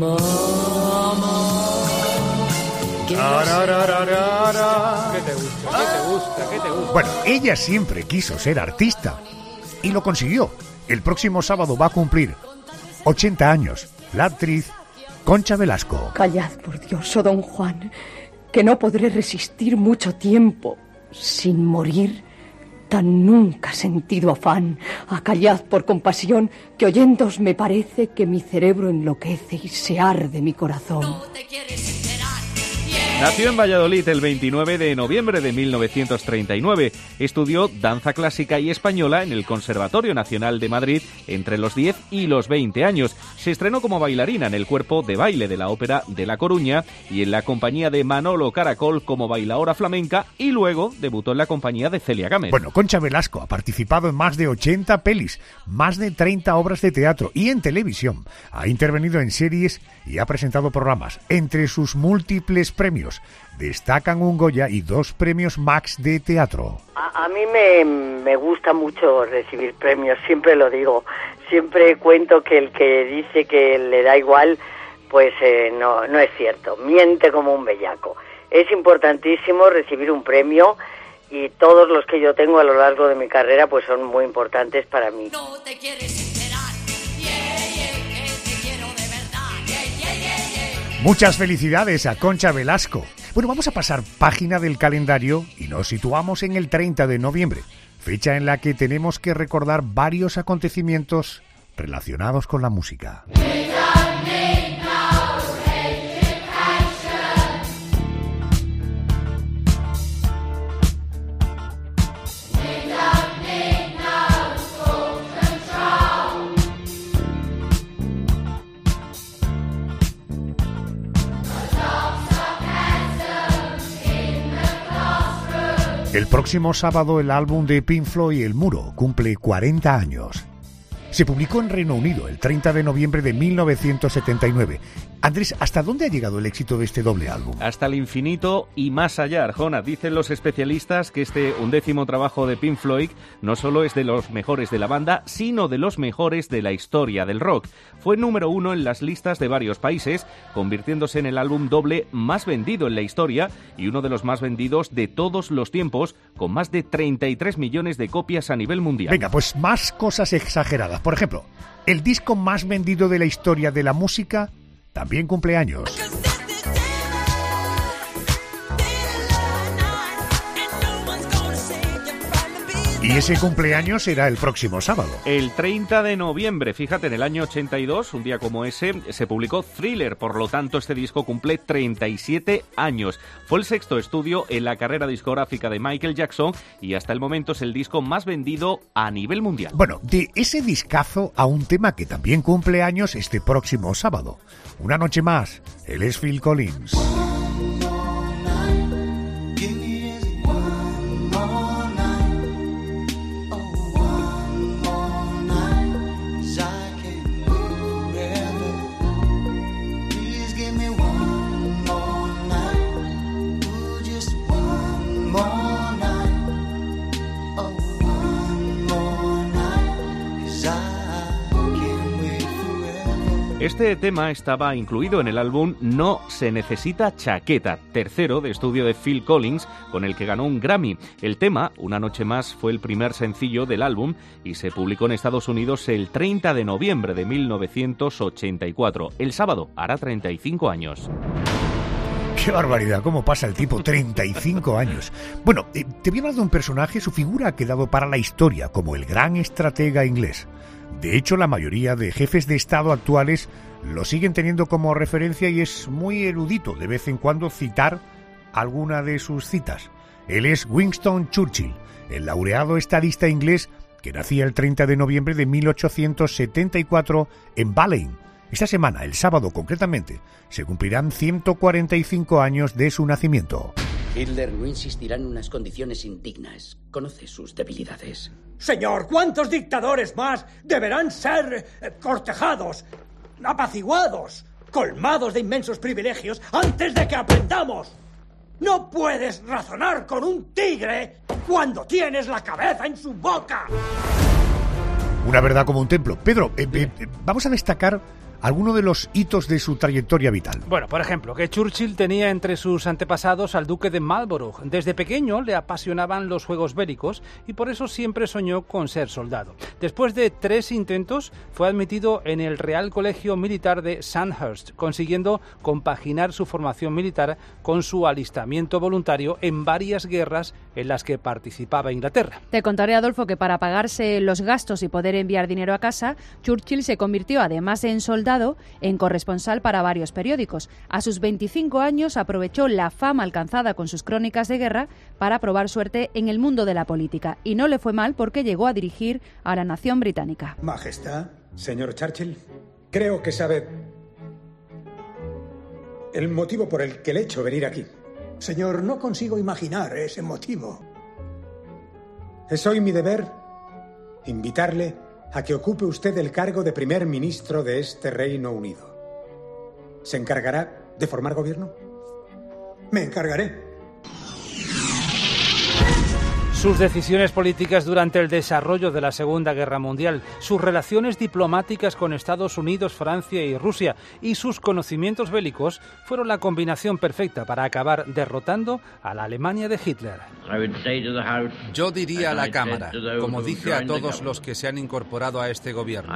Speaker 13: te gusta?
Speaker 4: Bueno, ella siempre quiso ser artista y lo consiguió. El próximo sábado va a cumplir 80 años la actriz Concha Velasco.
Speaker 24: Callad, por Dios, oh don Juan, que no podré resistir mucho tiempo sin morir
Speaker 2: poeta nunca ha sentido afán. Acallad por compasión, que oyéndoos me parece que mi cerebro enloquece y se arde mi corazón.
Speaker 8: Nació en Valladolid el 29 de noviembre de 1939. Estudió danza clásica y española en el Conservatorio Nacional de Madrid entre los 10 y los 20 años. Se estrenó como bailarina en el cuerpo de baile de la Ópera de La Coruña y en la compañía de Manolo Caracol como bailaora flamenca, y luego debutó en la compañía de Celia Gámez.
Speaker 4: Bueno, Concha Velasco ha participado en más de 80 pelis, más de 30 obras de teatro y en televisión. Ha intervenido en series y ha presentado programas. Entre sus múltiples premios destacan un Goya y 2 premios Max de teatro.
Speaker 9: A mí me gusta mucho recibir premios, siempre lo digo. Siempre cuento que el que dice que le da igual, pues no es cierto. Miente como un bellaco. Es importantísimo recibir un premio y todos los que yo tengo a lo largo de mi carrera pues son muy importantes para mí.
Speaker 3: No te quieres enterar, que te quiero de verdad,
Speaker 4: Muchas felicidades a Concha Velasco. Bueno, vamos a pasar página del calendario y nos situamos en el 30 de noviembre, fecha en la que tenemos que recordar varios acontecimientos relacionados con la música. El próximo sábado el álbum de Pink Floyd, El Muro, cumple 40 años. Se publicó en Reino Unido el 30 de noviembre de 1979. Andrés, ¿hasta dónde ha llegado el éxito de este doble álbum?
Speaker 8: Hasta el infinito y más allá, Arjona. Dicen los especialistas que este 11º trabajo de Pink Floyd no solo es de los mejores de la banda, sino de los mejores de la historia del rock. Fue número 1 en las listas de varios países, convirtiéndose en el álbum doble más vendido en la historia y uno de los más vendidos de todos los tiempos, con más de 33 millones de copias a nivel mundial.
Speaker 4: Venga, pues más cosas exageradas. Por ejemplo, el disco más vendido de la historia de la música también cumple años. Y ese cumpleaños será el próximo sábado.
Speaker 8: El 30 de noviembre, fíjate, en el año 82, un día como ese, se publicó Thriller, por lo tanto este disco cumple 37 años. Fue el 6º estudio en la carrera discográfica de Michael Jackson y hasta el momento es el disco más vendido a nivel mundial.
Speaker 4: Bueno, de ese discazo a un tema que también cumple años este próximo sábado. Una noche más, él es Phil Collins.
Speaker 8: Este tema estaba incluido en el álbum No se necesita chaqueta, tercero de estudio de Phil Collins, con el que ganó un Grammy. El tema, Una noche más, fue el primer sencillo del álbum y se publicó en Estados Unidos el 30 de noviembre de 1984. El sábado hará 35 años.
Speaker 4: ¡Qué barbaridad! ¿Cómo pasa el tipo? 35 años. Bueno, te voy a hablar de un personaje, su figura ha quedado para la historia como el gran estratega inglés. De hecho, la mayoría de jefes de Estado actuales lo siguen teniendo como referencia y es muy erudito de vez en cuando citar alguna de sus citas. Él es Winston Churchill, el laureado estadista inglés que nacía el 30 de noviembre de 1874 en Ballein. Esta semana, el sábado concretamente, se cumplirán 145 años de su nacimiento.
Speaker 23: Hitler no insistirá en unas condiciones indignas. Conoce sus debilidades.
Speaker 24: Señor, ¿cuántos dictadores más deberán ser cortejados, apaciguados, colmados de inmensos privilegios antes de que aprendamos? No puedes razonar con un tigre cuando tienes la cabeza en su boca.
Speaker 4: Una verdad como un templo. Pedro, vamos a destacar alguno de los hitos de su trayectoria vital.
Speaker 13: Bueno, por ejemplo, que Churchill tenía entre sus antepasados al duque de Marlborough. Desde pequeño le apasionaban los juegos bélicos y por eso siempre soñó con ser soldado. Después de 3 intentos, fue admitido en el Real Colegio Militar de Sandhurst, consiguiendo compaginar su formación militar con su alistamiento voluntario en varias guerras en las que participaba Inglaterra.
Speaker 5: Te contaré, Adolfo, que para pagarse los gastos y poder enviar dinero a casa, Churchill se convirtió, además en soldado, en corresponsal para varios periódicos. A sus 25 años aprovechó la fama alcanzada con sus crónicas de guerra para probar suerte en el mundo de la política. Y no le fue mal porque llegó a dirigir a la nación británica.
Speaker 10: Majestad, señor Churchill, creo que sabe el motivo por el que le he hecho venir aquí.
Speaker 24: Señor, no consigo imaginar ese motivo.
Speaker 10: Es hoy mi deber invitarle a que ocupe usted el cargo de primer ministro de este Reino Unido. ¿Se encargará de formar gobierno?
Speaker 24: Me encargaré.
Speaker 13: Sus decisiones políticas durante el desarrollo de la Segunda Guerra Mundial, sus relaciones diplomáticas con Estados Unidos, Francia y Rusia y sus conocimientos bélicos fueron la combinación perfecta para acabar derrotando a la Alemania de Hitler.
Speaker 11: Yo diría a la Cámara, como dije a todos los que se han incorporado a este gobierno,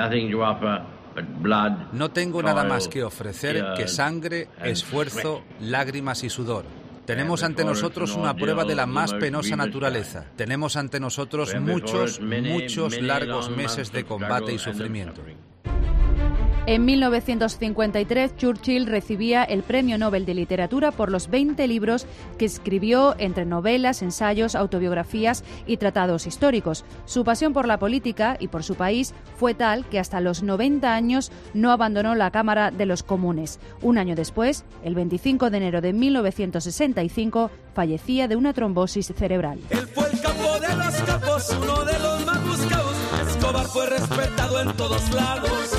Speaker 11: no tengo nada más que ofrecer que sangre, esfuerzo, lágrimas y sudor. Tenemos ante nosotros una prueba de la más penosa naturaleza. Tenemos ante nosotros muchos largos meses de combate y sufrimiento.
Speaker 5: En 1953, Churchill recibía el Premio Nobel de Literatura por los 20 libros que escribió entre novelas, ensayos, autobiografías y tratados históricos. Su pasión por la política y por su país fue tal que hasta los 90 años no abandonó la Cámara de los Comunes. Un año después, el 25 de enero de 1965, fallecía de una trombosis cerebral.
Speaker 3: Él fue el capo de los capos, uno de los más buscados. Escobar fue respetado en todos lados.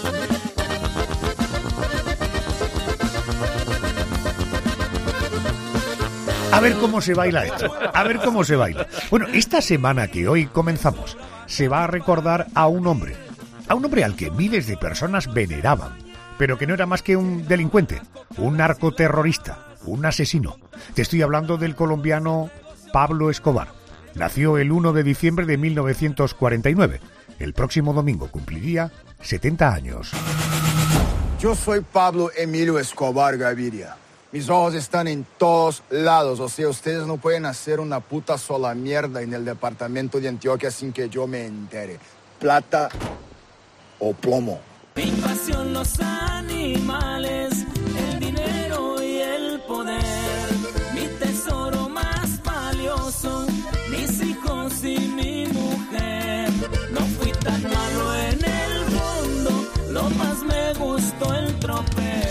Speaker 4: A ver cómo se baila esto, a ver cómo se baila. Bueno, esta semana que hoy comenzamos se va a recordar a un hombre al que miles de personas veneraban, pero que no era más que un delincuente, un narcoterrorista, un asesino. Te estoy hablando del colombiano Pablo Escobar. Nació el 1 de diciembre de 1949. El próximo domingo cumpliría 70 años.
Speaker 12: Yo soy Pablo Emilio Escobar Gaviria. Mis ojos están en todos lados, o sea, ustedes no pueden hacer una puta sola mierda en el departamento de Antioquia sin que yo me entere. Plata o plomo.
Speaker 3: Mi pasión los animales, el dinero y el poder. Mi tesoro más valioso, mis hijos y mi mujer. No fui tan malo en el mundo, lo más me gustó el tropel.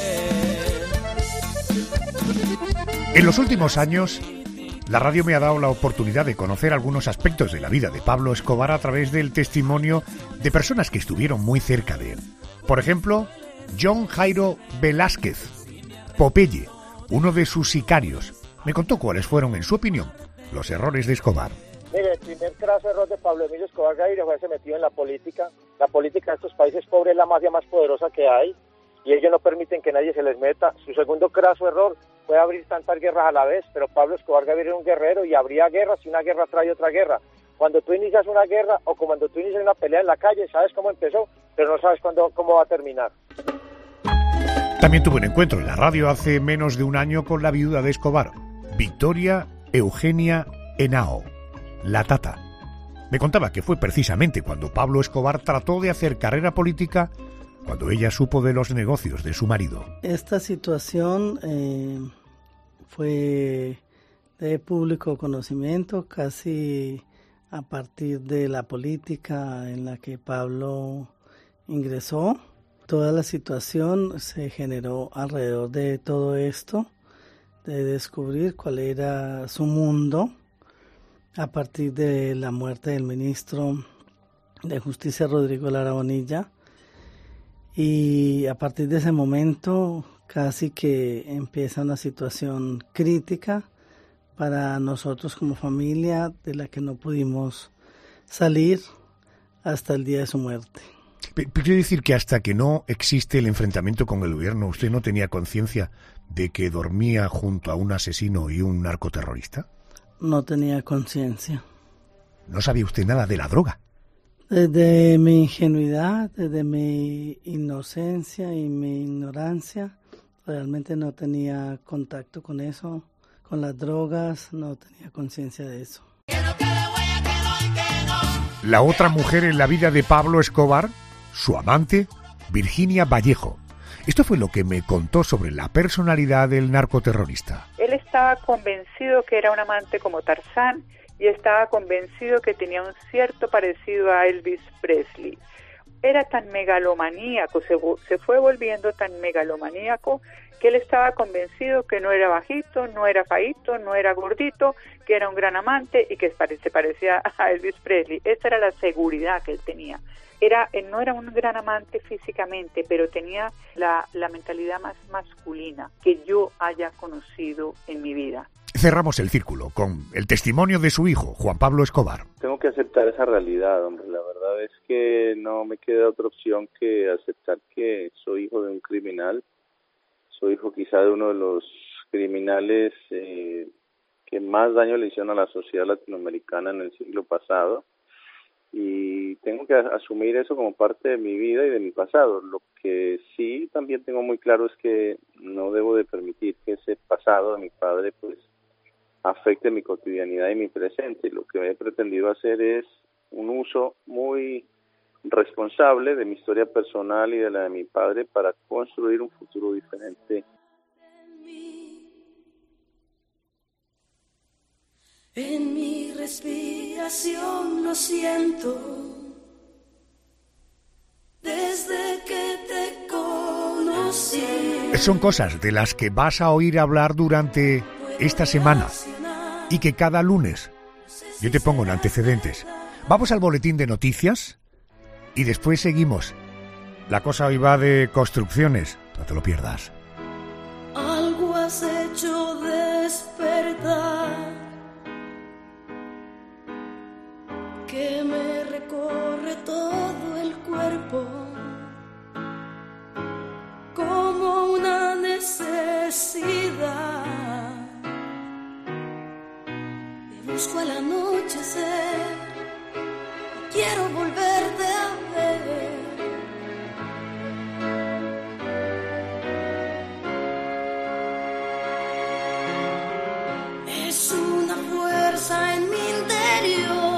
Speaker 4: En los últimos años, la radio me ha dado la oportunidad de conocer algunos aspectos de la vida de Pablo Escobar a través del testimonio de personas que estuvieron muy cerca de él. Por ejemplo, John Jairo Velázquez, Popeye, uno de sus sicarios, me contó cuáles fueron, en su opinión, los errores de Escobar.
Speaker 14: Mire, el primer craso error de Pablo Emilio Escobar Gaviria fue haberse metido en la política. La política de estos países pobres es la mafia más poderosa que hay y ellos no permiten que nadie se les meta. Su segundo craso error fue abrir tantas guerras a la vez, pero Pablo Escobar Gaviria era un guerrero y habría guerras y una guerra trae otra guerra. Cuando tú inicias una guerra o cuando tú inicias una pelea en la calle, sabes cómo empezó, pero no sabes cómo va a terminar.
Speaker 4: También tuve un encuentro en la radio hace menos de un año con la viuda de Escobar, Victoria Eugenia Henao, la Tata. Me contaba que fue precisamente cuando Pablo Escobar trató de hacer carrera política cuando ella supo de los negocios de su marido.
Speaker 25: Esta situación fue de público conocimiento casi a partir de la política en la que Pablo ingresó. Toda la situación se generó alrededor de todo esto, de descubrir cuál era su mundo a partir de la muerte del ministro de Justicia Rodrigo Lara Bonilla. Y a partir de ese momento casi que empieza una situación crítica para nosotros como familia, de la que no pudimos salir hasta el día de su muerte.
Speaker 4: Quiero decir que hasta que no existe el enfrentamiento con el gobierno, ¿usted no tenía conciencia de que dormía junto a un asesino y un narcoterrorista?
Speaker 25: No tenía conciencia.
Speaker 4: ¿No sabía usted nada de la droga?
Speaker 25: Desde mi ingenuidad, desde mi inocencia y mi ignorancia, realmente no tenía contacto con eso, con las drogas, no tenía conciencia de eso.
Speaker 4: La otra mujer en la vida de Pablo Escobar, su amante, Virginia Vallejo. Esto fue lo que me contó sobre la personalidad del narcoterrorista.
Speaker 7: Él estaba convencido que era un amante como Tarzán y estaba convencido que tenía un cierto parecido a Elvis Presley. Era tan megalomaníaco, se fue volviendo tan megalomaníaco que él estaba convencido que no era bajito, no era feíto, no era gordito, que era un gran amante y que se parecía a Elvis Presley. Esa era la seguridad que él tenía. No era un gran amante físicamente, pero tenía la mentalidad más masculina que yo haya conocido en mi vida.
Speaker 4: Cerramos el círculo con el testimonio de su hijo, Juan Pablo Escobar.
Speaker 15: Tengo que aceptar esa realidad, hombre. La verdad es que no me queda otra opción que aceptar que soy hijo de un criminal. Soy hijo quizá de uno de los criminales que más daño le hicieron a la sociedad latinoamericana en el siglo pasado. Y tengo que asumir eso como parte de mi vida y de mi pasado. Lo que sí también tengo muy claro es que no debo de permitir que ese pasado de mi padre pues afecte mi cotidianidad y mi presente. Lo que he pretendido hacer es un uso muy responsable de mi historia personal y de la de mi padre para construir un futuro diferente.
Speaker 3: En mi respiración lo siento, desde que te conocí.
Speaker 4: Son cosas de las que vas a oír hablar durante esta semana y que cada lunes yo te pongo en antecedentes. Vamos al boletín de noticias y después seguimos. La cosa hoy va de construcciones, no te lo pierdas.
Speaker 3: Algo has hecho despertar que me recorre todo el cuerpo como una necesidad. Me busco al anochecer, quiero volverte a ver. Es una fuerza en mi interior.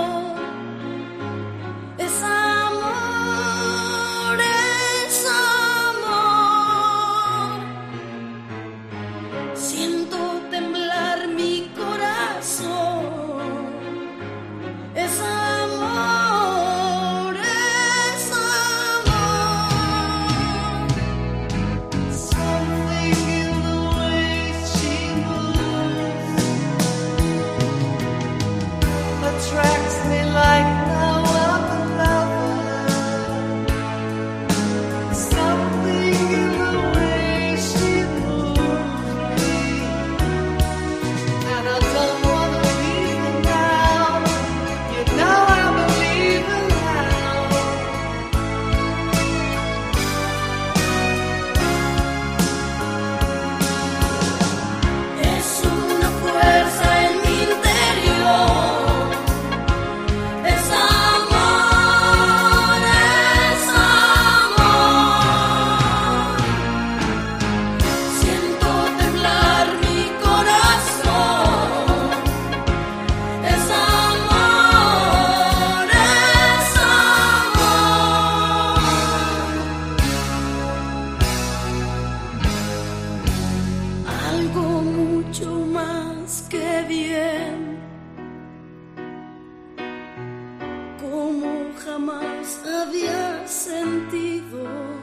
Speaker 3: Como jamás había sentido.